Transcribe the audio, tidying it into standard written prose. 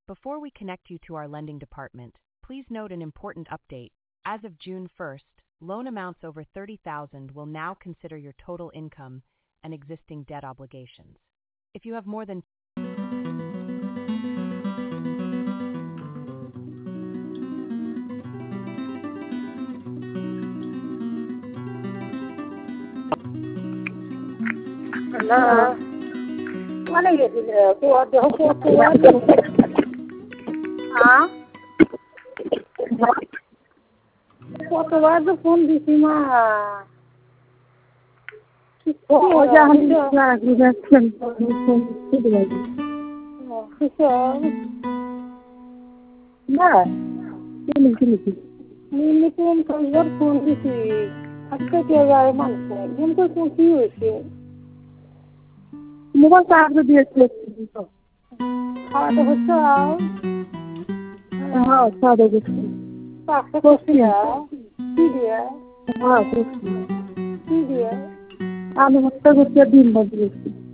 Before we connect you to our lending department, please note an important update. As of June 1st, loan amounts over $30,000 will now consider your total income and existing debt obligations. If you have more than Hello. Mana गेছিলে কতবার তো phone দিছি মা phone দিছি আজকে কে যায় মানুষ কিন্তু কি হয়েছে মোবাইল চার্জ দিয়েছিল খাওয়াটা হচ্ছে হ্যাঁ খাওয়া দাওয়া করছি পাঁচটা করছি কি দিয়ে হ্যাঁ করছি কি দিয়ে আলু ভর্তা করছি আর ডিম ভাজি করছি